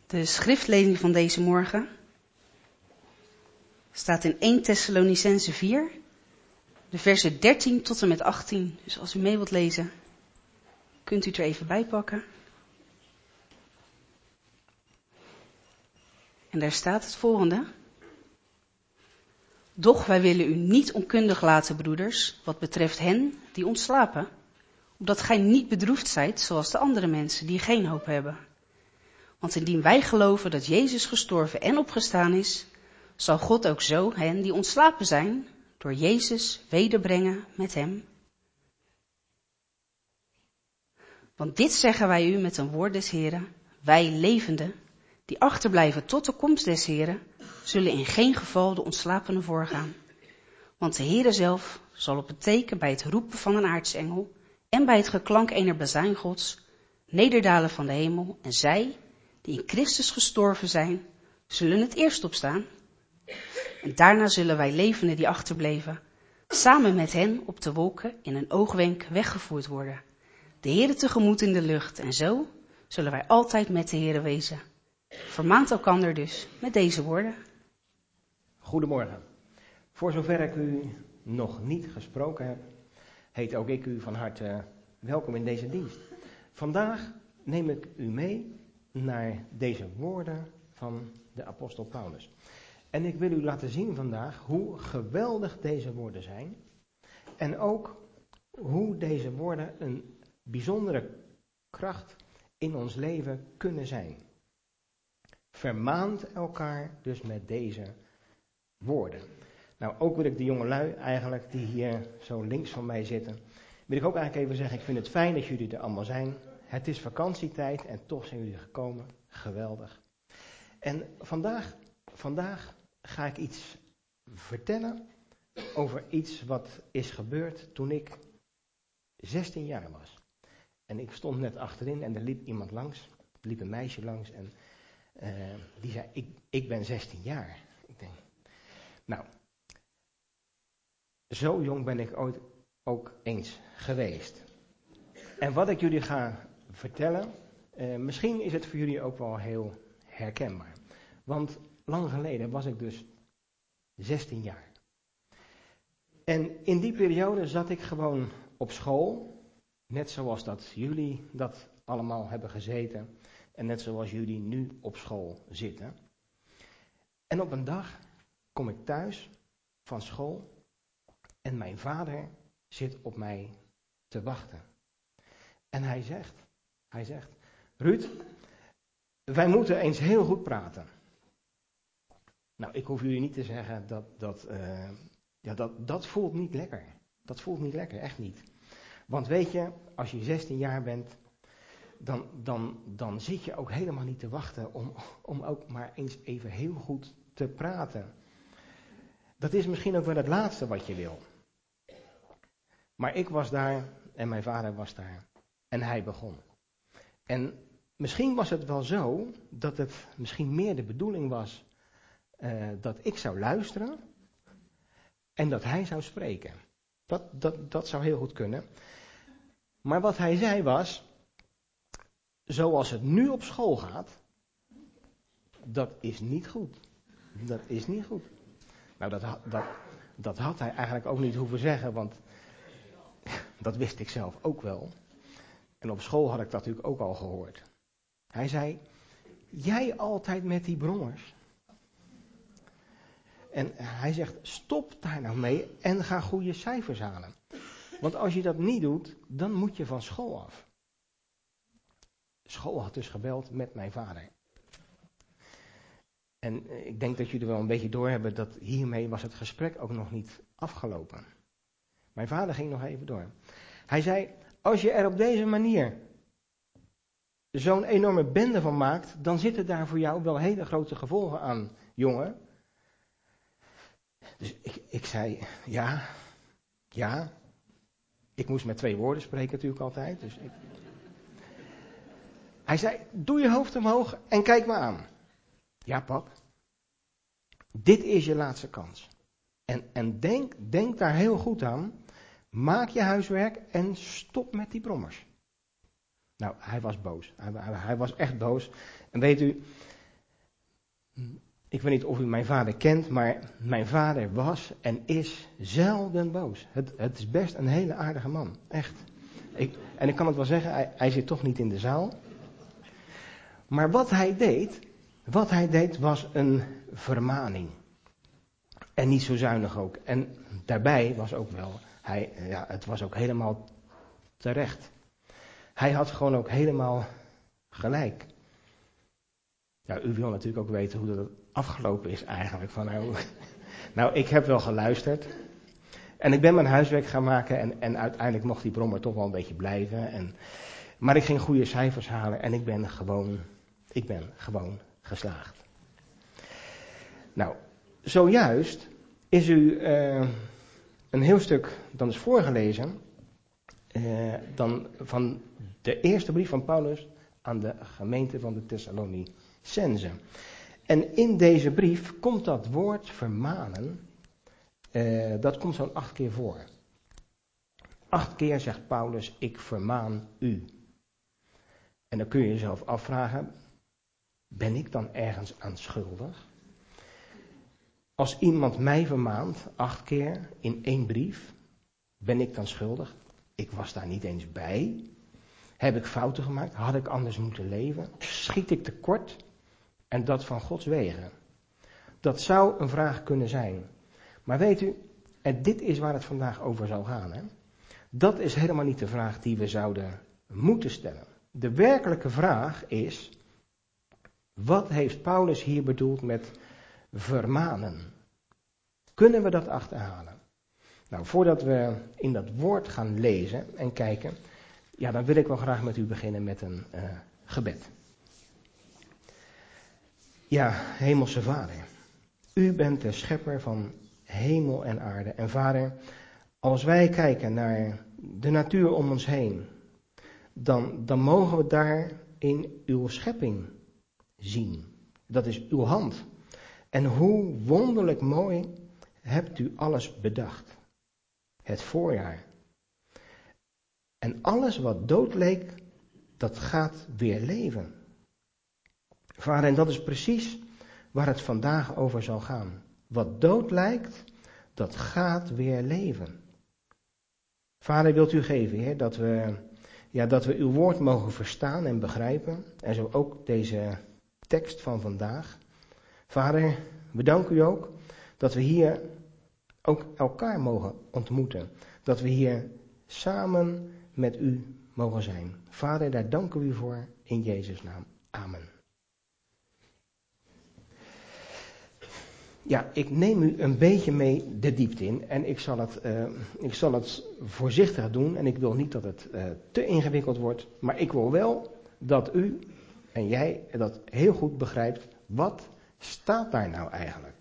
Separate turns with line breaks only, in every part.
De schriftlezing van deze morgen staat in 1 Thessalonicenzen 4, de versen 13 tot en met 18. Dus als u mee wilt lezen, kunt u het er even bij pakken. En daar staat het volgende. Doch wij willen u niet onkundig laten, broeders, wat betreft hen die ontslapen, opdat gij niet bedroefd zijt zoals de andere mensen die geen hoop hebben. Want indien wij geloven dat Jezus gestorven en opgestaan is, zal God ook zo hen die ontslapen zijn, door Jezus wederbrengen met hem. Want dit zeggen wij u met een woord des Heren, wij levenden, die achterblijven tot de komst des Heren, zullen in geen geval de ontslapenen voorgaan. Want de Heere zelf zal op het teken bij het roepen van een aartsengel en bij het geklank ener bazuin Gods nederdalen van de hemel, en zij, die in Christus gestorven zijn, zullen het eerst opstaan. En daarna zullen wij levenden die achterbleven, samen met hen op de wolken in een oogwenk weggevoerd worden, de Heere tegemoet in de lucht, en zo zullen wij altijd met de Heere wezen. Vermaant elkander dus met deze woorden.
Goedemorgen. Voor zover ik u nog niet gesproken heb, heet ook ik u van harte welkom in deze dienst. Vandaag neem ik u mee naar deze woorden van de apostel Paulus. En ik wil u laten zien vandaag hoe geweldig deze woorden zijn. En ook hoe deze woorden een bijzondere kracht in ons leven kunnen zijn. Vermaant elkaar dus met deze woorden. Nou, ook wil ik de jongelui eigenlijk, die hier zo links van mij zitten, wil ik ook eigenlijk even zeggen, ik vind het fijn dat jullie er allemaal zijn. Het is vakantietijd en toch zijn jullie gekomen. Geweldig. En vandaag ga ik iets vertellen over iets wat is gebeurd toen ik 16 jaar was. En ik stond net achterin en er liep iemand langs, er liep een meisje langs en die zei, ik ben 16 jaar. Ik denk, nou, zo jong ben ik ooit ook eens geweest. En wat ik jullie ga vertellen, misschien is het voor jullie ook wel heel herkenbaar. Want lang geleden was ik dus 16 jaar. En in die periode zat ik gewoon op school, net zoals dat jullie dat allemaal hebben gezeten. En net zoals jullie nu op school zitten. En op een dag kom ik thuis van school en mijn vader zit op mij te wachten. En hij zegt, Ruud, wij moeten eens heel goed praten. Nou, ik hoef jullie niet te zeggen dat voelt niet lekker. Dat voelt niet lekker, echt niet. Want weet je, als je 16 jaar bent, dan zit je ook helemaal niet te wachten om ook maar eens even heel goed te praten. Dat is misschien ook wel het laatste wat je wil. Maar ik was daar en mijn vader was daar. En hij begon. En misschien was het wel zo dat het misschien meer de bedoeling was dat ik zou luisteren en dat hij zou spreken. Dat zou heel goed kunnen. Maar wat hij zei was, zoals het nu op school gaat, dat is niet goed. Dat is niet goed. Nou, dat had hij eigenlijk ook niet hoeven zeggen, want dat wist ik zelf ook wel. En op school had ik dat natuurlijk ook al gehoord. Hij zei, jij altijd met die brommers. En hij zegt, stop daar nou mee en ga goede cijfers halen. Want als je dat niet doet, dan moet je van school af. School had dus gebeld met mijn vader. En ik denk dat jullie wel een beetje doorhebben dat hiermee was het gesprek ook nog niet afgelopen. Mijn vader ging nog even door. Hij zei, als je er op deze manier zo'n enorme bende van maakt, dan zitten daar voor jou wel hele grote gevolgen aan, jongen. Dus ik zei, ja. Ik moest met 2 woorden spreken natuurlijk altijd. Dus Hij zei, doe je hoofd omhoog en kijk me aan. Ja, pap. Dit is je laatste kans. En denk daar heel goed aan. Maak je huiswerk en stop met die brommers. Nou, hij was boos. Hij was echt boos. En weet u, Ik weet niet of u mijn vader kent, maar mijn vader was en is zelden boos. Het is best een hele aardige man, echt. En ik kan het wel zeggen, hij zit toch niet in de zaal. Maar wat hij deed was een vermaning. En niet zo zuinig ook. En daarbij was ook wel, het was ook helemaal terecht. Hij had gewoon ook helemaal gelijk. Ja, u wil natuurlijk ook weten hoe dat afgelopen is eigenlijk. Nou, ik heb wel geluisterd. En ik ben mijn huiswerk gaan maken en uiteindelijk mocht die brommer toch wel een beetje blijven. Maar ik ging goede cijfers halen en ik ben gewoon geslaagd. Nou, zojuist is u een heel stuk dan is voorgelezen dan van de eerste brief van Paulus aan de gemeente van de Thessalonicenzen. En in deze brief komt dat woord vermanen, dat komt zo'n 8 keer voor. 8 keer zegt Paulus, ik vermaan u. En dan kun je jezelf afvragen, ben ik dan ergens aan schuldig? Als iemand mij vermaant 8 keer in 1 brief, ben ik dan schuldig? Ik was daar niet eens bij. Heb ik fouten gemaakt? Had ik anders moeten leven? Schiet ik tekort? En dat van Gods wegen. Dat zou een vraag kunnen zijn. Maar weet u, en dit is waar het vandaag over zal gaan. Hè? Dat is helemaal niet de vraag die we zouden moeten stellen. De werkelijke vraag is, wat heeft Paulus hier bedoeld met vermanen? Kunnen we dat achterhalen? Nou, voordat we in dat woord gaan lezen en kijken, dan wil ik wel graag met u beginnen met een gebed. Ja, hemelse Vader, u bent de schepper van hemel en aarde. En Vader, als wij kijken naar de natuur om ons heen, dan mogen we daar in uw schepping zien. Dat is uw hand. En hoe wonderlijk mooi hebt u alles bedacht. Het voorjaar. En alles wat dood leek, dat gaat weer leven. Vader, en dat is precies waar het vandaag over zal gaan. Wat dood lijkt, dat gaat weer leven. Vader, wilt u geven, Heer, dat we uw woord mogen verstaan en begrijpen. En zo ook deze tekst van vandaag. Vader, we danken u ook dat we hier ook elkaar mogen ontmoeten. Dat we hier samen met u mogen zijn. Vader, daar danken we u voor in Jezus' naam. Amen. Ja, ik neem u een beetje mee de diepte in en ik zal het voorzichtig doen en ik wil niet dat het te ingewikkeld wordt, maar ik wil wel dat u en jij dat heel goed begrijpt. Wat staat daar nou eigenlijk?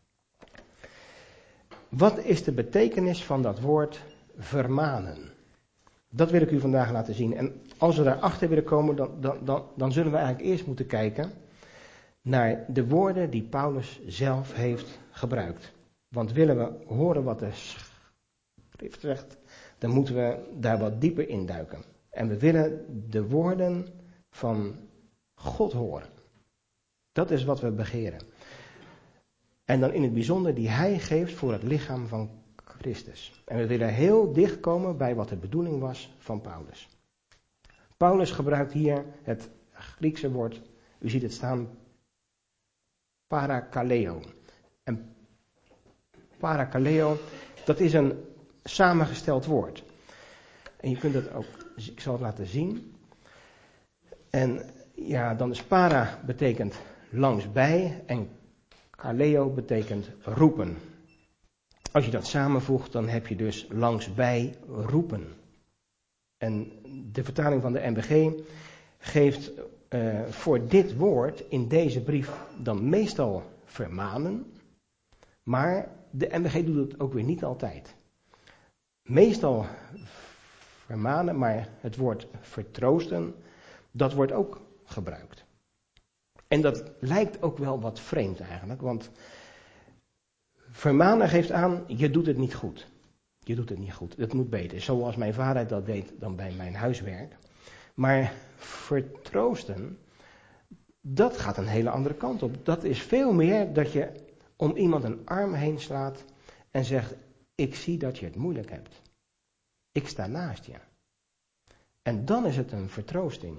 Wat is de betekenis van dat woord vermanen? Dat wil ik u vandaag laten zien. En als we daarachter willen komen, dan zullen we eigenlijk eerst moeten kijken naar de woorden die Paulus zelf heeft gebruikt. Want willen we horen wat de schrift zegt, dan moeten we daar wat dieper induiken. En we willen de woorden van God horen. Dat is wat we begeren. En dan in het bijzonder die hij geeft voor het lichaam van Christus. En we willen heel dicht komen bij wat de bedoeling was van Paulus. Paulus gebruikt hier het Griekse woord, u ziet het staan, parakaleo. En parakaleo, dat is een samengesteld woord. En je kunt het ook, ik zal het laten zien. En ja, dan is para betekent langsbij en kaleo betekent roepen. Als je dat samenvoegt, dan heb je dus langsbij roepen. En de vertaling van de NBG geeft voor dit woord in deze brief dan meestal vermanen. Maar de NBG doet het ook weer niet altijd. Meestal vermanen, maar het woord vertroosten, dat wordt ook gebruikt. En dat lijkt ook wel wat vreemd eigenlijk, want vermanen geeft aan, je doet het niet goed. Je doet het niet goed, het moet beter. Zoals mijn vader dat deed dan bij mijn huiswerk. Maar vertroosten, dat gaat een hele andere kant op. Dat is veel meer dat je om iemand een arm heen slaat en zegt, ik zie dat je het moeilijk hebt. Ik sta naast je. En dan is het een vertroosting.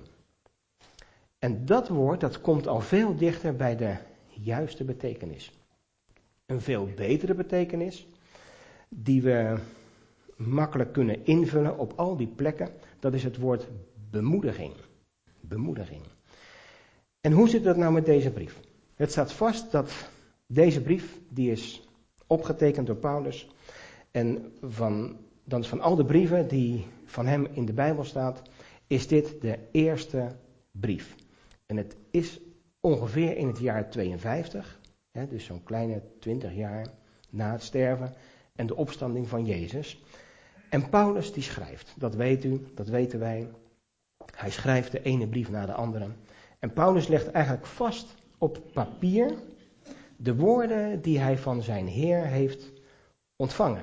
En dat woord, dat komt al veel dichter bij de juiste betekenis. Een veel betere betekenis, die we makkelijk kunnen invullen op al die plekken, dat is het woord bemoediging. Bemoediging. En hoe zit dat nou met deze brief? Het staat vast dat deze brief, die is opgetekend door Paulus. En van al de brieven die van hem in de Bijbel staat, is dit de eerste brief. En het is ongeveer in het jaar 52, dus zo'n kleine 20 jaar na het sterven en de opstanding van Jezus. En Paulus die schrijft, dat weet u, dat weten wij. Hij schrijft de ene brief na de andere. En Paulus legt eigenlijk vast op papier de woorden die hij van zijn Heer heeft ontvangen.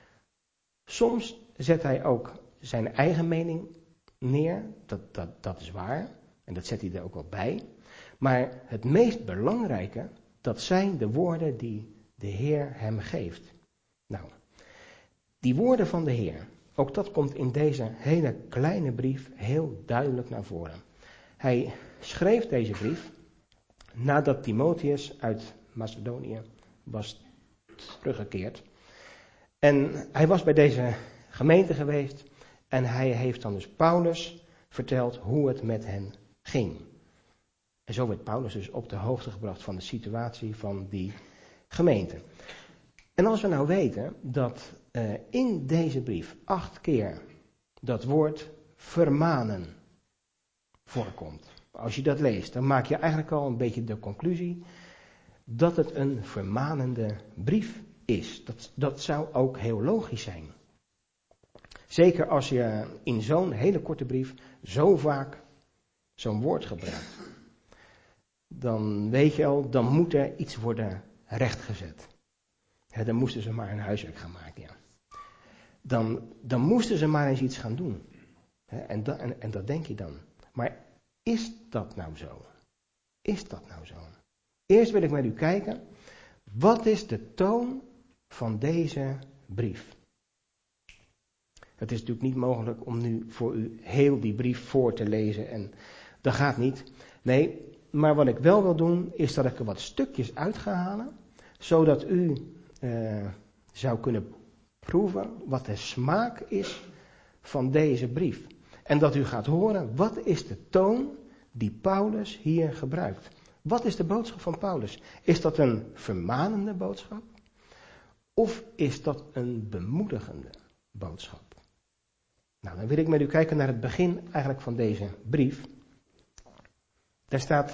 Soms zet hij ook zijn eigen mening neer, dat is waar, en dat zet hij er ook wel bij. Maar het meest belangrijke, dat zijn de woorden die de Heer hem geeft. Nou, die woorden van de Heer, ook dat komt in deze hele kleine brief heel duidelijk naar voren. Hij schreef deze brief nadat Timotheus uit Macedonië was teruggekeerd. En hij was bij deze gemeente geweest en hij heeft dan dus Paulus verteld hoe het met hen ging. En zo werd Paulus dus op de hoogte gebracht van de situatie van die gemeente. En als we nou weten dat in deze brief 8 keer dat woord vermanen voorkomt. Als je dat leest, dan maak je eigenlijk al een beetje de conclusie dat het een vermanende brief is. Dat zou ook heel logisch zijn. Zeker als je in zo'n hele korte brief zo vaak zo'n woord gebruikt. Dan weet je al, dan moet er iets worden rechtgezet. Dan moesten ze maar een huiswerk gaan maken. Ja. Dan moesten ze maar eens iets gaan doen. En dat denk je dan. Maar is dat nou zo? Is dat nou zo? Eerst wil ik met u kijken, wat is de toon van deze brief? Het is natuurlijk niet mogelijk om nu voor u heel die brief voor te lezen en dat gaat niet. Nee, maar wat ik wel wil doen, is dat ik er wat stukjes uit ga halen, zodat u zou kunnen proeven wat de smaak is van deze brief. En dat u gaat horen, wat is de toon die Paulus hier gebruikt? Wat is de boodschap van Paulus? Is dat een vermanende boodschap? Of is dat een bemoedigende boodschap? Nou, dan wil ik met u kijken naar het begin eigenlijk van deze brief. Daar staat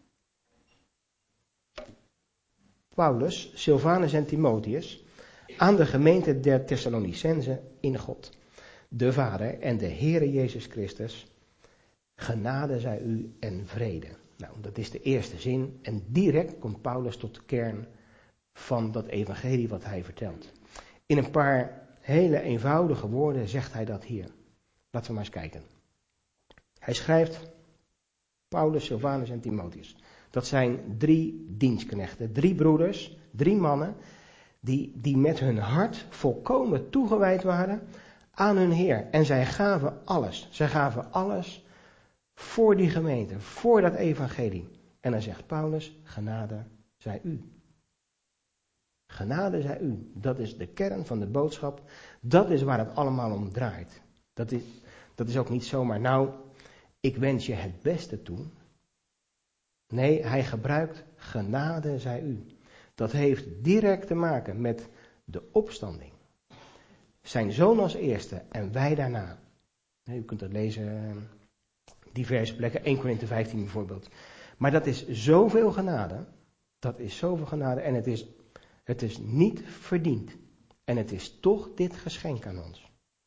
Paulus, Silvanus en Timotheus aan de gemeente der Thessalonicenzen in God, de Vader en de Heere Jezus Christus, genade zij u en vrede. Nou, dat is de eerste zin en direct komt Paulus tot de kern van dat evangelie wat hij vertelt. In een paar hele eenvoudige woorden zegt hij dat hier. Laten we maar eens kijken. Hij schrijft, Paulus, Silvanus en Timotheus. Dat zijn 3 dienstknechten, 3 broeders, 3 mannen, die met hun hart volkomen toegewijd waren aan hun Heer. En zij gaven alles. Zij gaven alles voor die gemeente, voor dat evangelie. En dan zegt Paulus, genade zij u. Genade zij u. Dat is de kern van de boodschap. Dat is waar het allemaal om draait. Dat is ook niet zomaar, nou, ik wens je het beste toe. Nee, hij gebruikt genade zij u. Dat heeft direct te maken met de opstanding. Zijn zoon als eerste en wij daarna. U kunt dat lezen, diverse plekken, 1 Korinthe 15 bijvoorbeeld. Maar dat is zoveel genade. Dat is zoveel genade en het is niet verdiend. En het is toch dit geschenk aan ons.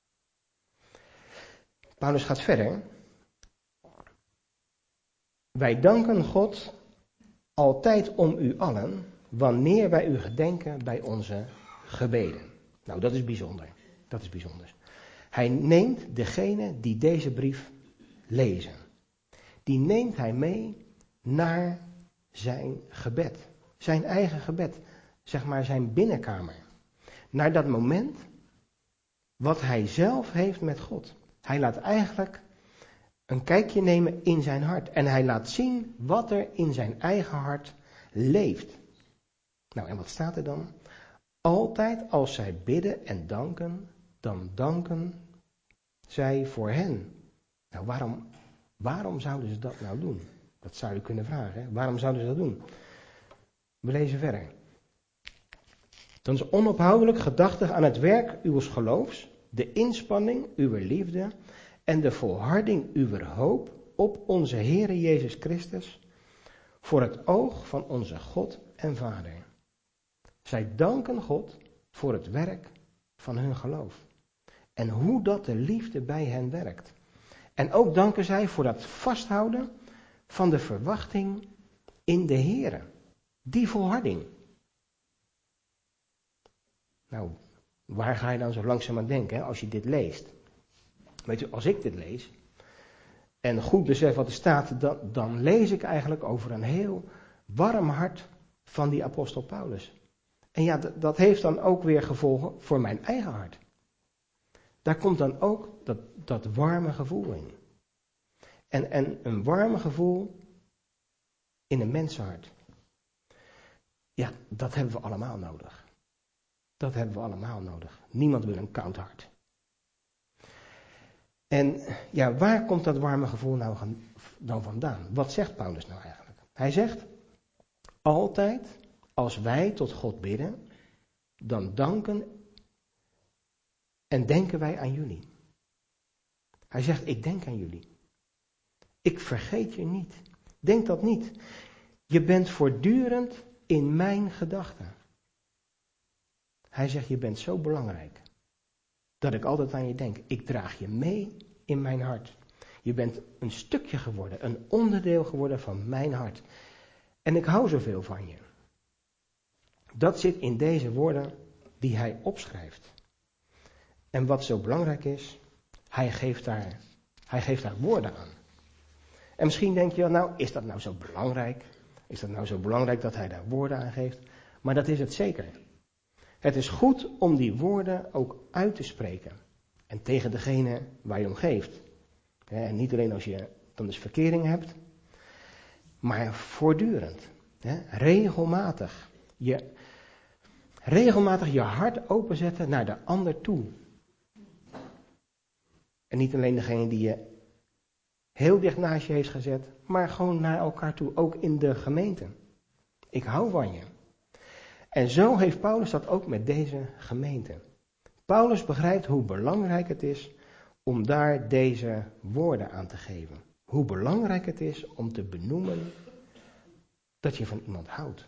Paulus gaat verder. Wij danken God altijd om u allen, wanneer wij u gedenken bij onze gebeden. Nou, dat is bijzonder. Dat is bijzonder. Hij neemt degene die deze brief lezen. Die neemt hij mee naar zijn gebed. Zijn eigen gebed. Zeg maar zijn binnenkamer. Naar dat moment wat hij zelf heeft met God. Hij laat eigenlijk een kijkje nemen in zijn hart. En hij laat zien wat er in zijn eigen hart leeft. Nou, en wat staat er dan? Altijd als zij bidden en danken, dan danken zij voor hen. Nou, waarom zouden ze dat nou doen? Dat zou je kunnen vragen. Hè? Waarom zouden ze dat doen? We lezen verder. Dan is onophoudelijk gedachtig aan het werk uws geloofs, de inspanning uwer liefde en de volharding uwer hoop op onze Heere Jezus Christus voor het oog van onze God en Vader. Zij danken God voor het werk van hun geloof en hoe dat de liefde bij hen werkt. En ook danken zij voor dat vasthouden van de verwachting in de Heere. Die volharding. Nou, waar ga je dan zo langzaam aan denken, hè, als je dit leest? Weet u, als ik dit lees en goed besef wat er staat, dan lees ik eigenlijk over een heel warm hart van die apostel Paulus. En ja, dat heeft dan ook weer gevolgen voor mijn eigen hart. Daar komt dan ook dat warme gevoel in. En een warme gevoel in een mensenhart. Ja, dat hebben we allemaal nodig. Dat hebben we allemaal nodig. Niemand wil een koud hart. En ja, waar komt dat warme gevoel nou dan vandaan? Wat zegt Paulus nou eigenlijk? Hij zegt, altijd als wij tot God bidden, dan danken en denken wij aan jullie. Hij zegt, ik denk aan jullie. Ik vergeet je niet. Denk dat niet. Je bent voortdurend in mijn gedachten. Hij zegt, je bent zo belangrijk dat ik altijd aan je denk. Ik draag je mee in mijn hart. Je bent een stukje geworden, een onderdeel geworden van mijn hart. En ik hou zoveel van je. Dat zit in deze woorden die hij opschrijft. En wat zo belangrijk is, hij geeft daar woorden aan. En misschien denk je, nou, is dat nou zo belangrijk? Is dat nou zo belangrijk dat hij daar woorden aan geeft? Maar dat is het zeker. Het is goed om die woorden ook uit te spreken. En tegen degene waar je om geeft. En niet alleen als je dan dus verkering hebt, maar voortdurend. Regelmatig je hart openzetten naar de ander toe. En niet alleen degene die je heel dicht naast je heeft gezet, maar gewoon naar elkaar toe, ook in de gemeente. Ik hou van je. En zo heeft Paulus dat ook met deze gemeente. Paulus begrijpt hoe belangrijk het is om daar deze woorden aan te geven. Hoe belangrijk het is om te benoemen dat je van iemand houdt.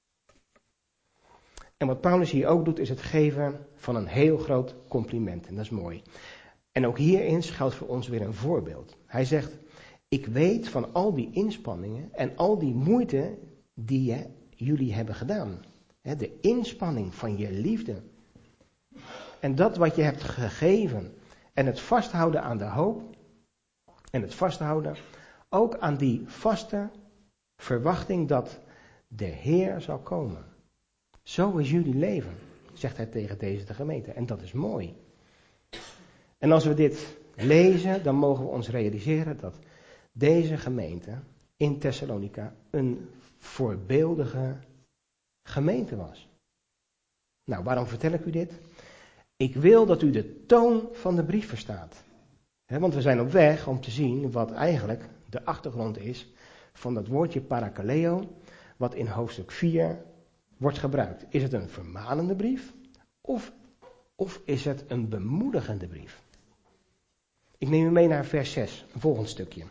En wat Paulus hier ook doet, is het geven van een heel groot compliment. En dat is mooi. En ook hierin schuilt voor ons weer een voorbeeld. Hij zegt, ik weet van al die inspanningen en al die moeite die jullie hebben gedaan. De inspanning van je liefde. En dat wat je hebt gegeven. En het vasthouden aan de hoop. En het vasthouden ook aan die vaste verwachting dat de Heer zal komen. Zo is jullie leven, zegt hij tegen deze gemeente. En dat is mooi. En als we dit lezen, dan mogen we ons realiseren dat deze gemeente in Thessalonica een voorbeeldige gemeente was. Nou, waarom vertel ik u dit? Ik wil dat u de toon van de brief verstaat. Want we zijn op weg om te zien wat eigenlijk de achtergrond is van dat woordje parakaleo, wat in hoofdstuk 4 wordt gebruikt. Is het een vermanende brief of is het een bemoedigende brief? Ik neem u mee naar vers 6, een volgend stukje.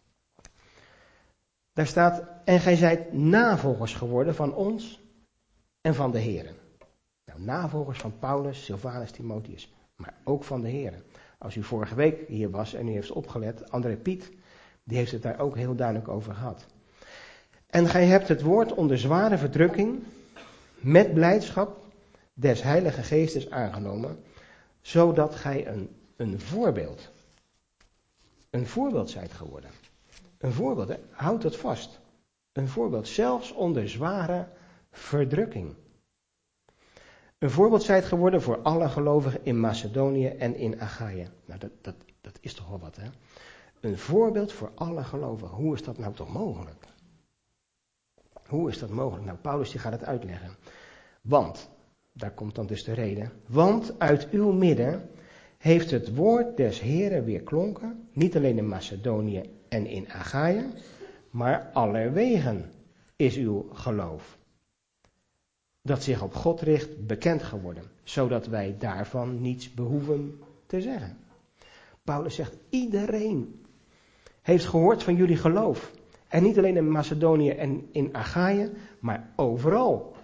Daar staat, en gij zijt navolgers geworden van ons en van de Here. Nou, navolgers van Paulus, Silvanus, Timotheus, maar ook van de Here. Als u vorige week hier was en u heeft opgelet, André Piet, die heeft het daar ook heel duidelijk over gehad. En gij hebt het woord onder zware verdrukking, met blijdschap des Heilige Geestes aangenomen, zodat gij een voorbeeld zijt geworden. Een voorbeeld, houd het vast. Een voorbeeld, zelfs onder zware verdrukking. Een voorbeeld zijt geworden voor alle gelovigen in Macedonië en in Achaïe. Nou, dat is toch wel wat, hè? Een voorbeeld voor alle gelovigen. Hoe is dat nou toch mogelijk? Hoe is dat mogelijk? Nou, Paulus die gaat het uitleggen. Want, daar komt dan dus de reden. Want uit uw midden heeft het woord des Heren weerklonken. Niet alleen in Macedonië en in Achaïe, maar allerwegen is uw geloof, dat zich op God richt, bekend geworden. Zodat wij daarvan niets behoeven te zeggen. Paulus zegt, iedereen heeft gehoord van jullie geloof. En niet alleen in Macedonië en in Achaïe, maar overal.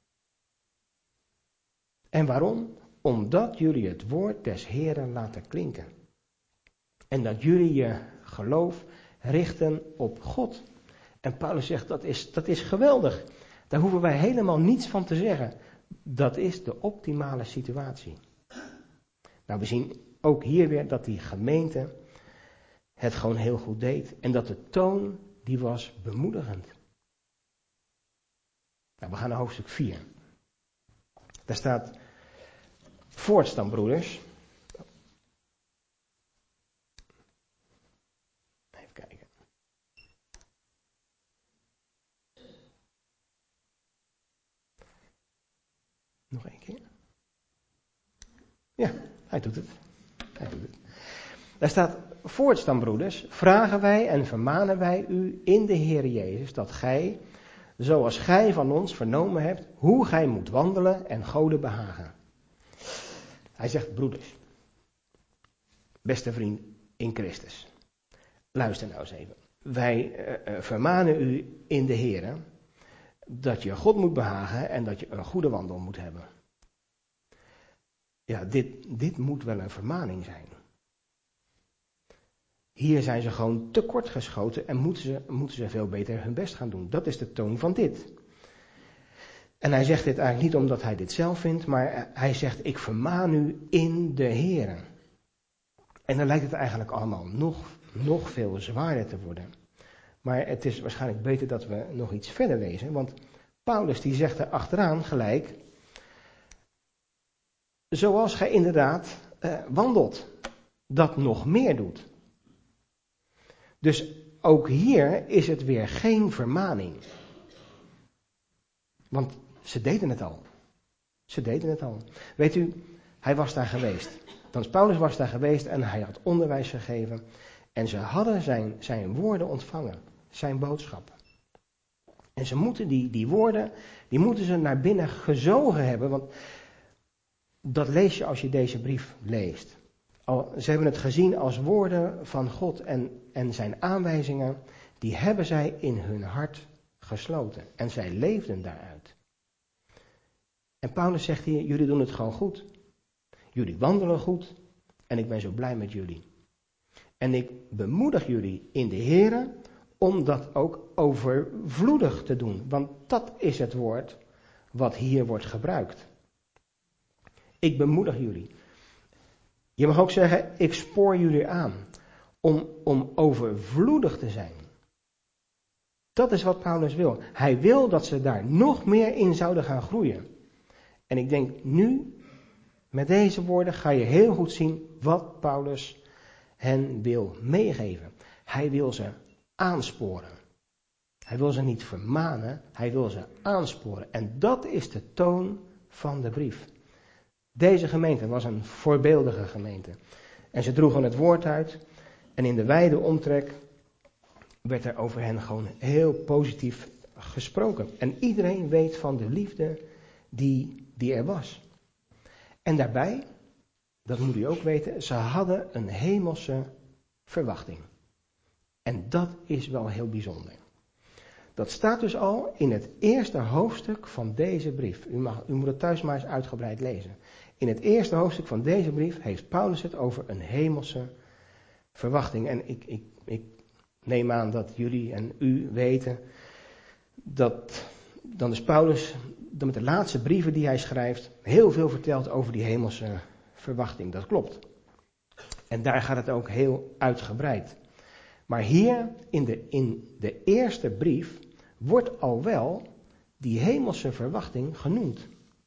En waarom? Omdat jullie het woord des Heren laten klinken. En dat jullie je geloof richten op God. En Paulus zegt, dat is geweldig. Daar hoeven wij helemaal niets van te zeggen. Dat is de optimale situatie. Nou, we zien ook hier weer dat die gemeente het gewoon heel goed deed. En dat de toon, die was bemoedigend. Nou, we gaan naar hoofdstuk 4. Daar staat, voorts dan broeders. Even kijken. Nog één keer. Ja, hij doet het. Daar staat, voorts dan broeders, vragen wij en vermanen wij u in de Heer Jezus, dat gij, zoals gij van ons vernomen hebt, hoe gij moet wandelen en Gode behagen. Hij zegt, broeders, beste vriend in Christus, luister nou eens even. Wij vermanen u in de Heer, dat je God moet behagen en dat je een goede wandel moet hebben. Ja, dit moet wel een vermaning zijn. Hier zijn ze gewoon tekort geschoten en moeten ze veel beter hun best gaan doen. Dat is de toon van dit. En hij zegt dit eigenlijk niet omdat hij dit zelf vindt, maar hij zegt, ik vermaan u in de Here. En dan lijkt het eigenlijk allemaal nog veel zwaarder te worden. Maar het is waarschijnlijk beter dat we nog iets verder lezen, want Paulus die zegt er achteraan gelijk, zoals gij inderdaad wandelt, dat nog meer doet. Dus ook hier is het weer geen vermaning. Want ze deden het al. Weet u, hij was daar geweest. Paulus was daar geweest en hij had onderwijs gegeven. En ze hadden zijn woorden ontvangen. Zijn boodschap. En ze moeten die woorden, die moeten ze naar binnen gezogen hebben. Want dat lees je als je deze brief leest. Ze hebben het gezien als woorden van God en zijn aanwijzingen, die hebben zij in hun hart gesloten. En zij leefden daaruit. En Paulus zegt hier, jullie doen het gewoon goed. Jullie wandelen goed en ik ben zo blij met jullie. En ik bemoedig jullie in de Here om dat ook overvloedig te doen. Want dat is het woord wat hier wordt gebruikt. Ik bemoedig jullie. Je mag ook zeggen, ik spoor jullie aan om overvloedig te zijn. Dat is wat Paulus wil. Hij wil dat ze daar nog meer in zouden gaan groeien. En ik denk nu, met deze woorden ga je heel goed zien wat Paulus hen wil meegeven. Hij wil ze aansporen. Hij wil ze niet vermanen, hij wil ze aansporen. En dat is de toon van de brief. Deze gemeente was een voorbeeldige gemeente. En ze droegen het woord uit. En in de wijde omtrek werd er over hen gewoon heel positief gesproken. En iedereen weet van de liefde die er was. En daarbij, dat moet u ook weten, ze hadden een hemelse verwachting. En dat is wel heel bijzonder. Dat staat dus al in het eerste hoofdstuk van deze brief. U moet het thuis maar eens uitgebreid lezen. In het eerste hoofdstuk van deze brief heeft Paulus het over een hemelse verwachting. En ik neem aan dat jullie en u weten dat dan is Paulus dan met de laatste brieven die hij schrijft heel veel vertelt over die hemelse verwachting. Dat klopt. En daar gaat het ook heel uitgebreid. Maar hier in de eerste brief wordt al wel die hemelse verwachting genoemd.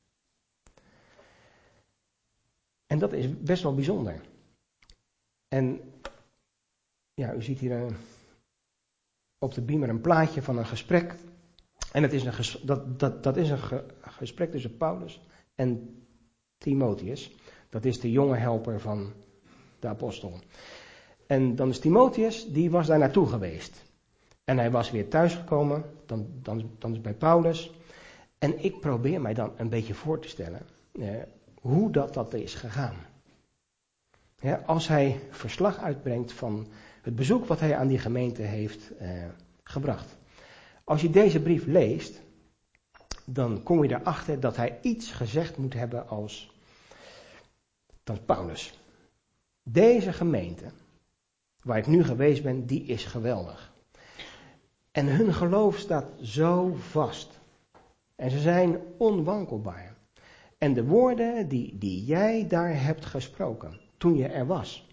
En dat is best wel bijzonder. En ja, u ziet hier op de beamer een plaatje van een gesprek. En het is dat is een gesprek tussen Paulus en Timotheus. Dat is de jonge helper van de apostel. En dan is Timotheus, die was daar naartoe geweest. En hij was weer thuisgekomen, dan is bij Paulus. En ik probeer mij dan een beetje voor te stellen hoe dat is gegaan. Ja, als hij verslag uitbrengt van het bezoek wat hij aan die gemeente heeft gebracht. Als je deze brief leest, dan kom je erachter dat hij iets gezegd moet hebben als Paulus. Deze gemeente, waar ik nu geweest ben, die is geweldig. En hun geloof staat zo vast. En ze zijn onwankelbaar. En de woorden die jij daar hebt gesproken, toen je er was,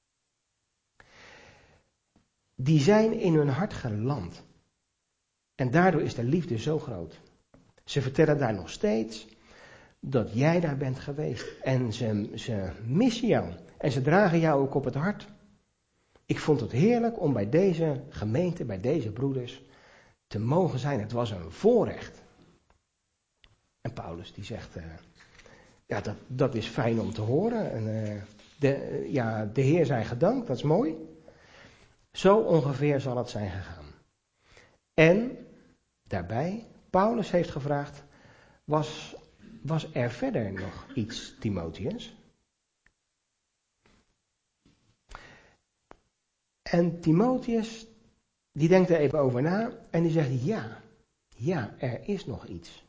die zijn in hun hart geland. En daardoor is de liefde zo groot. Ze vertellen daar nog steeds dat jij daar bent geweest. En ze missen jou. En ze dragen jou ook op het hart. Ik vond het heerlijk om bij deze gemeente, bij deze broeders, te mogen zijn. Het was een voorrecht. En Paulus die zegt, dat is fijn om te horen. En, de Heer zij gedankt, dat is mooi. Zo ongeveer zal het zijn gegaan. En daarbij, Paulus heeft gevraagd, was er verder nog iets, Timotheus? En Timotheus, die denkt er even over na en die zegt, ja, er is nog iets.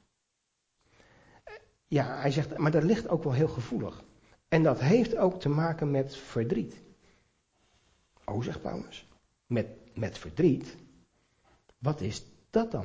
Ja, hij zegt, maar dat ligt ook wel heel gevoelig. En dat heeft ook te maken met verdriet. Oh, zegt Paulus, met verdriet? Wat is dat dan?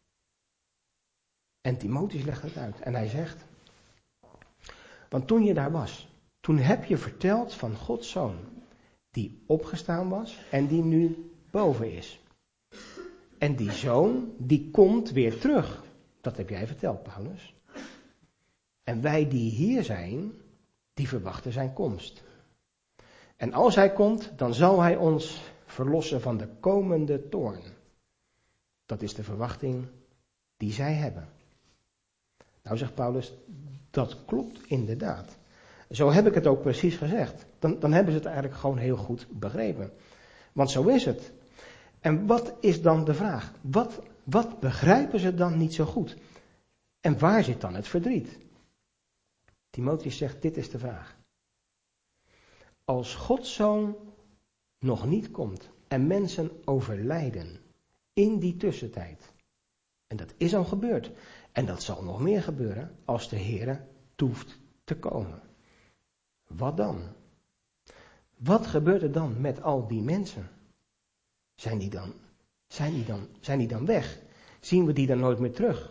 En Timotheus legt het uit en hij zegt, want toen je daar was, toen heb je verteld van Gods Zoon, die opgestaan was en die nu boven is. En die Zoon, die komt weer terug. Dat heb jij verteld, Paulus. En wij die hier zijn, die verwachten zijn komst. En als hij komt, dan zal hij ons verlossen van de komende toorn. Dat is de verwachting die zij hebben. Nou, zegt Paulus, dat klopt inderdaad. Zo heb ik het ook precies gezegd. Dan hebben ze het eigenlijk gewoon heel goed begrepen. Want zo is het. En wat is dan de vraag? Wat begrijpen ze dan niet zo goed? En waar zit dan het verdriet? Timotheus zegt, dit is de vraag. Als Gods Zoon nog niet komt en mensen overlijden in die tussentijd. En dat is al gebeurd. En dat zal nog meer gebeuren als de Heere toeft te komen. Wat dan? Wat gebeurt er dan met al die mensen? Zijn die dan weg? Zien we die dan nooit meer terug?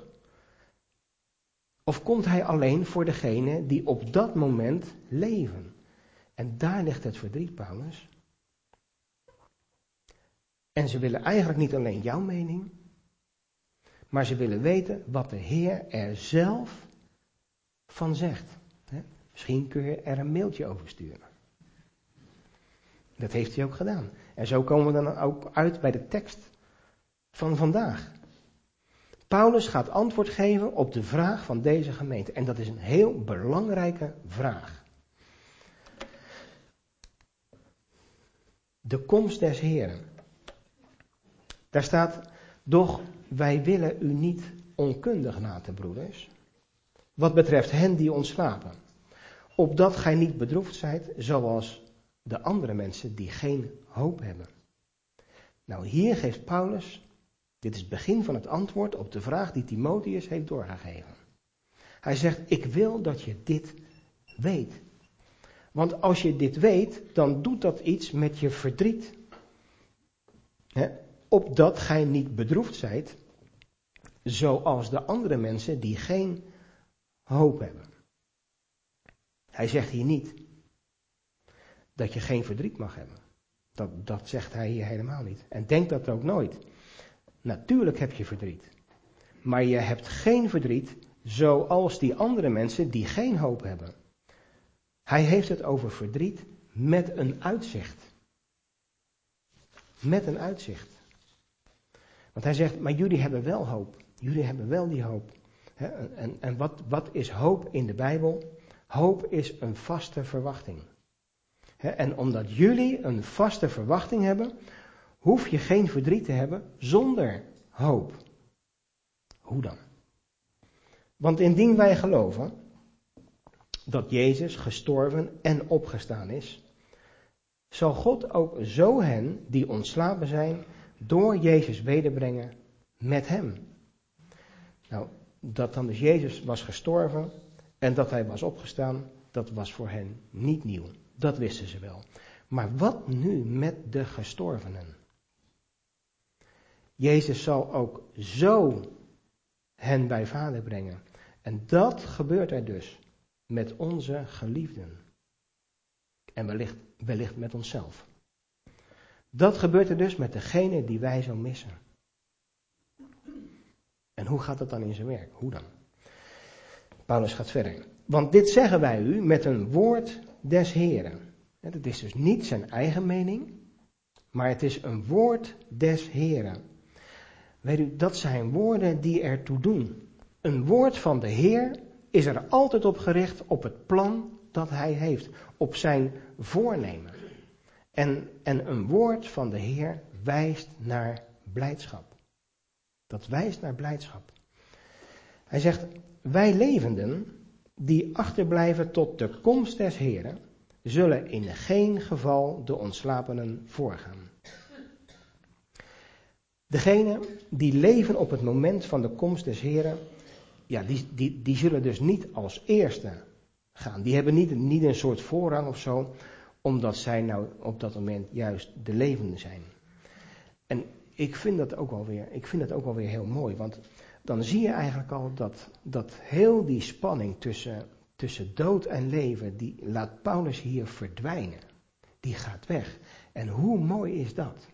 Of komt hij alleen voor degenen die op dat moment leven? En daar ligt het verdriet, Paulus. En ze willen eigenlijk niet alleen jouw mening, maar ze willen weten wat de Heer er zelf van zegt. Misschien kun je er een mailtje over sturen. Dat heeft hij ook gedaan. En zo komen we dan ook uit bij de tekst van vandaag. Paulus gaat antwoord geven op de vraag van deze gemeente. En dat is een heel belangrijke vraag. De komst des Heeren. Daar staat, doch wij willen u niet onkundig laten, broeders. Wat betreft hen die ontslapen. Opdat gij niet bedroefd zijt, zoals de andere mensen die geen hoop hebben. Nou, hier geeft Paulus, dit is het begin van het antwoord op de vraag die Timotheus heeft doorgegeven. Hij zegt, ik wil dat je dit weet. Want als je dit weet, dan doet dat iets met je verdriet. Opdat gij niet bedroefd zijt, zoals de andere mensen die geen hoop hebben. Hij zegt hier niet dat je geen verdriet mag hebben. Dat zegt hij hier helemaal niet. En denk dat ook nooit. Natuurlijk heb je verdriet. Maar je hebt geen verdriet zoals die andere mensen die geen hoop hebben. Hij heeft het over verdriet met een uitzicht. Met een uitzicht. Want hij zegt, maar jullie hebben wel hoop. Jullie hebben wel die hoop. En wat is hoop in de Bijbel? Hoop is een vaste verwachting. En omdat jullie een vaste verwachting hebben, hoef je geen verdriet te hebben zonder hoop. Hoe dan? Want indien wij geloven dat Jezus gestorven en opgestaan is, zal God ook zo hen die ontslapen zijn door Jezus wederbrengen met hem. Nou, dat dan dus Jezus was gestorven en dat hij was opgestaan, dat was voor hen niet nieuw. Dat wisten ze wel. Maar wat nu met de gestorvenen? Jezus zal ook zo hen bij Vader brengen. En dat gebeurt er dus met onze geliefden. En wellicht met onszelf. Dat gebeurt er dus met degene die wij zo missen. En hoe gaat dat dan in zijn werk? Hoe dan? Paulus gaat verder. Want dit zeggen wij u met een woord des Heren. Dat is dus niet zijn eigen mening, maar het is een woord des Heren. Weet u, dat zijn woorden die ertoe doen. Een woord van de Heer is er altijd op gericht op het plan dat hij heeft, op zijn voornemen. En een woord van de Heer wijst naar blijdschap. Dat wijst naar blijdschap. Hij zegt, wij levenden die achterblijven tot de komst des Heren, zullen in geen geval de ontslapenen voorgaan. Degenen die leven op het moment van de komst des Heren, ja, die zullen dus niet als eerste gaan. Die hebben niet een soort voorrang of zo, omdat zij nou op dat moment juist de levenden zijn. En ik vind dat ook wel weer heel mooi, want dan zie je eigenlijk al dat heel die spanning tussen dood en leven, die laat Paulus hier verdwijnen. Die gaat weg. En hoe mooi is dat?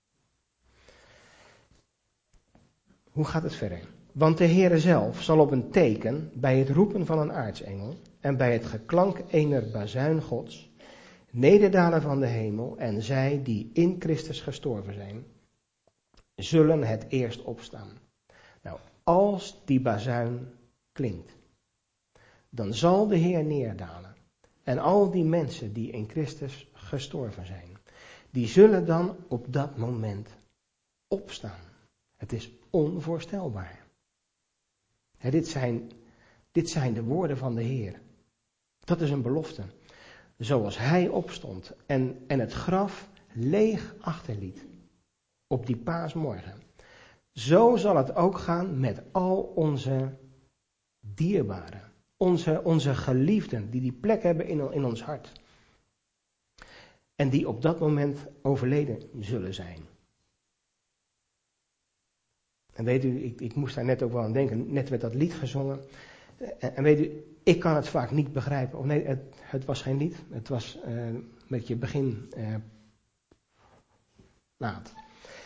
Hoe gaat het verder? Want de Heere zelf zal op een teken bij het roepen van een aartsengel en bij het geklank ener bazuin Gods nederdalen van de hemel en zij die in Christus gestorven zijn, zullen het eerst opstaan. Nou, als die bazuin klinkt, dan zal de Heer neerdalen. En al die mensen die in Christus gestorven zijn, die zullen dan op dat moment opstaan. Het is onvoorstelbaar. Dit zijn de woorden van de Heer. Dat is een belofte. Zoals hij opstond en het graf leeg achterliet op die paasmorgen. Zo zal het ook gaan met al onze dierbaren. Onze geliefden die plek hebben in ons hart. En die op dat moment overleden zullen zijn. En weet u, ik moest daar net ook wel aan denken. Net werd dat lied gezongen. En weet u, ik kan het vaak niet begrijpen. Of nee, het was geen lied. Het was een beetje begin laat.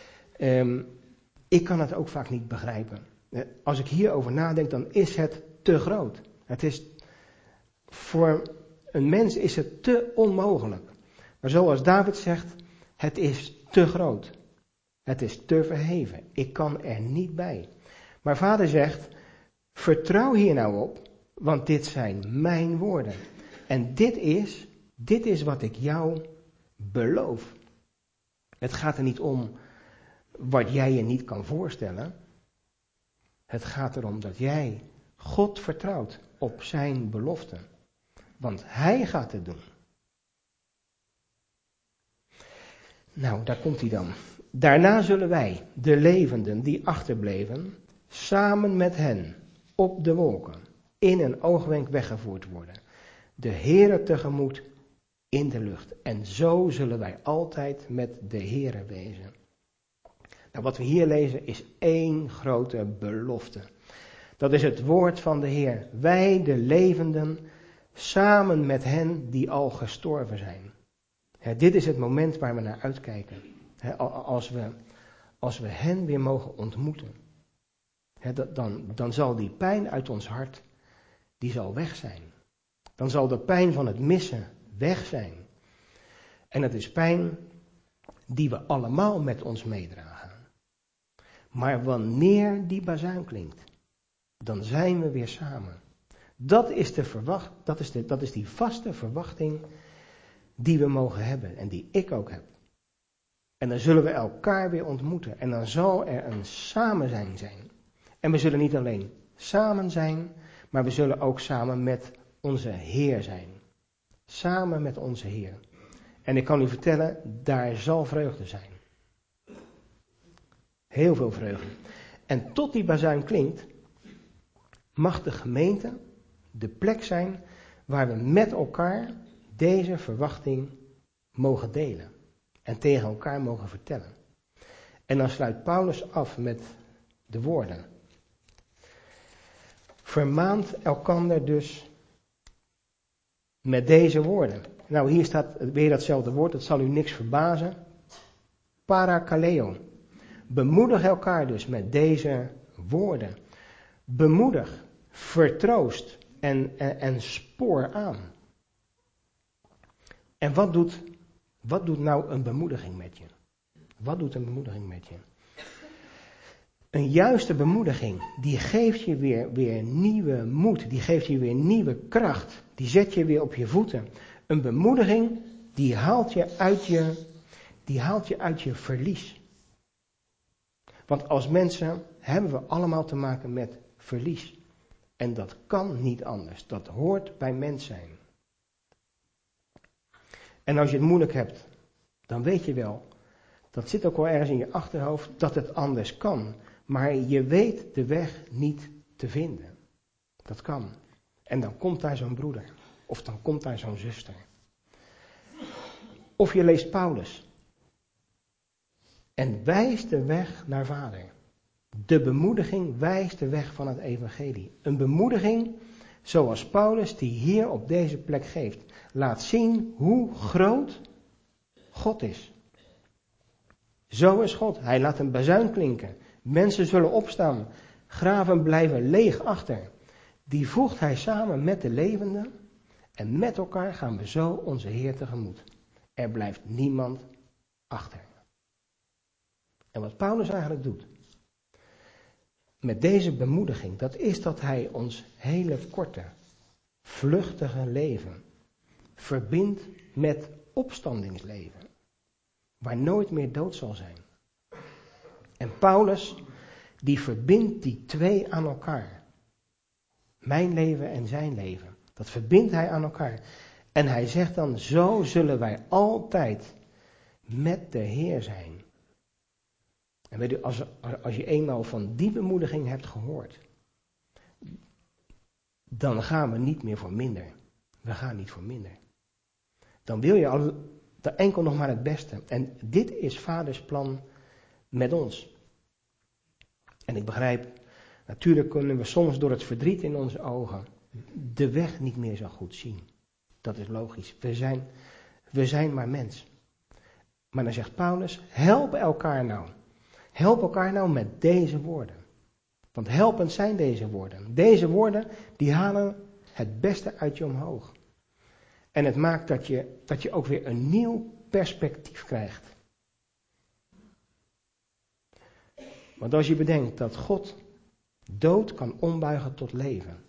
Ik kan het ook vaak niet begrijpen. Als ik hierover nadenk, dan is het te groot. Het is, voor een mens is het te onmogelijk. Maar zoals David zegt, het is te groot. Het is te verheven. Ik kan er niet bij. Maar Vader zegt, vertrouw hier nou op, want dit zijn mijn woorden. En dit is wat ik jou beloof. Het gaat er niet om wat jij je niet kan voorstellen. Het gaat erom dat jij God vertrouwt op zijn belofte. Want hij gaat het doen. Nou, daar komt hij dan. Daarna zullen wij, de levenden die achterbleven, samen met hen op de wolken in een oogwenk weggevoerd worden. De Heere tegemoet in de lucht. En zo zullen wij altijd met de Heere wezen. Nou, wat we hier lezen is één grote belofte. Dat is het woord van de Heer. Wij, de levenden, samen met hen die al gestorven zijn. Dit is het moment waar we naar uitkijken. als we hen weer mogen ontmoeten, dan zal die pijn uit ons hart, die zal weg zijn. Dan zal de pijn van het missen weg zijn. En het is pijn die we allemaal met ons meedragen. Maar wanneer die bazuin klinkt, dan zijn we weer samen. Dat is die vaste verwachting die we mogen hebben en die ik ook heb. En dan zullen we elkaar weer ontmoeten en dan zal er een samen zijn. En we zullen niet alleen samen zijn, maar we zullen ook samen met onze Heer zijn. Samen met onze Heer. En ik kan u vertellen, daar zal vreugde zijn. Heel veel vreugde. En tot die bazuin klinkt, mag de gemeente de plek zijn waar we met elkaar deze verwachting mogen delen. En tegen elkaar mogen vertellen. En dan sluit Paulus af met de woorden. Vermaant elkander dus met deze woorden. Nou, hier staat weer datzelfde woord, dat zal u niks verbazen. Parakaleo. Bemoedig elkaar dus met deze woorden. Bemoedig, vertroost en spoor aan. En wat doet nou een bemoediging met je? Wat doet een bemoediging met je? Een juiste bemoediging, die geeft je weer nieuwe moed, die geeft je weer nieuwe kracht, die zet je weer op je voeten. Een bemoediging, die haalt je uit je verlies. Want als mensen hebben we allemaal te maken met verlies. En dat kan niet anders, dat hoort bij mens zijn. En als je het moeilijk hebt, dan weet je wel, dat zit ook wel ergens in je achterhoofd, dat het anders kan. Maar je weet de weg niet te vinden. Dat kan. En dan komt daar zo'n broeder. Of dan komt daar zo'n zuster. Of je leest Paulus. En wijst de weg naar Vader. De bemoediging wijst de weg van het evangelie. Een bemoediging zoals Paulus die hier op deze plek geeft. Laat zien hoe groot God is. Zo is God. Hij laat een bazuin klinken. Mensen zullen opstaan. Graven blijven leeg achter. Die voegt hij samen met de levenden. En met elkaar gaan we zo onze Heer tegemoet. Er blijft niemand achter. En wat Paulus eigenlijk doet. Met deze bemoediging. Dat is dat hij ons hele korte, vluchtige leven verbindt met opstandingsleven. Waar nooit meer dood zal zijn. En Paulus, die verbindt die twee aan elkaar. Mijn leven en zijn leven. Dat verbindt hij aan elkaar. En hij zegt dan, zo zullen wij altijd met de Heer zijn. En weet u, als je eenmaal van die bemoediging hebt gehoord, dan gaan we niet meer voor minder. We gaan niet voor minder. Dan wil je enkel nog maar het beste. En dit is Vaders plan met ons. En ik begrijp, natuurlijk kunnen we soms door het verdriet in onze ogen de weg niet meer zo goed zien. Dat is logisch. We zijn maar mens. Maar dan zegt Paulus, help elkaar nou. Help elkaar nou met deze woorden. Want helpend zijn deze woorden. Deze woorden die halen het beste uit je omhoog. En het maakt dat je ook weer een nieuw perspectief krijgt. Want als je bedenkt dat God dood kan ombuigen tot leven.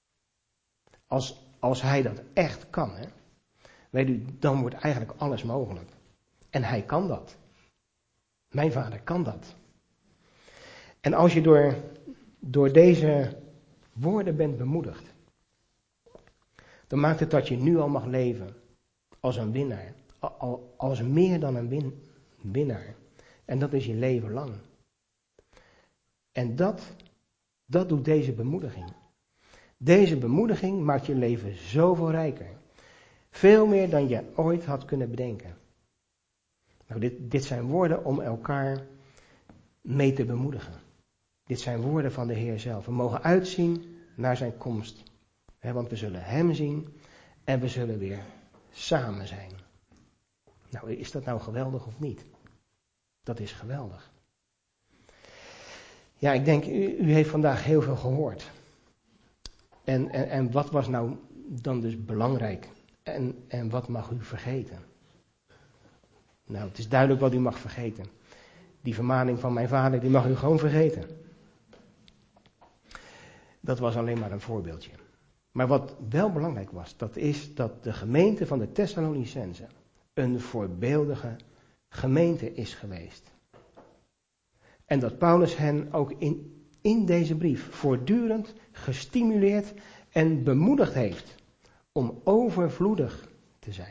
Als hij dat echt kan, hè, weet u, dan wordt eigenlijk alles mogelijk. En hij kan dat. Mijn Vader kan dat. En als je door deze woorden bent bemoedigd, dan maakt het dat je nu al mag leven als een winnaar. Als meer dan een winnaar. En dat is je leven lang. En dat doet deze bemoediging. Deze bemoediging maakt je leven zoveel rijker. Veel meer dan je ooit had kunnen bedenken. Nou, dit zijn woorden om elkaar mee te bemoedigen. Dit zijn woorden van de Heer zelf. We mogen uitzien naar zijn komst. Want we zullen hem zien en we zullen weer samen zijn. Nou, is dat nou geweldig of niet? Dat is geweldig. Ja, ik denk, u heeft vandaag heel veel gehoord. En wat was nou dan dus belangrijk? En wat mag u vergeten? Nou, het is duidelijk wat u mag vergeten. Die vermaning van mijn vader, die mag u gewoon vergeten. Dat was alleen maar een voorbeeldje. Maar wat wel belangrijk was, dat is dat de gemeente van de Thessalonicenzen een voorbeeldige gemeente is geweest. En dat Paulus hen ook in deze brief voortdurend gestimuleerd en bemoedigd heeft om overvloedig te zijn.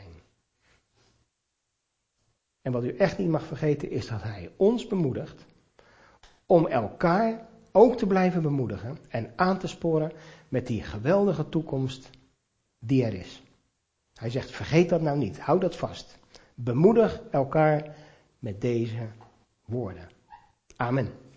En wat u echt niet mag vergeten is dat hij ons bemoedigt om elkaar ook te blijven bemoedigen en aan te sporen met die geweldige toekomst die er is. Hij zegt, vergeet dat nou niet, hou dat vast. Bemoedig elkaar met deze woorden. Amen.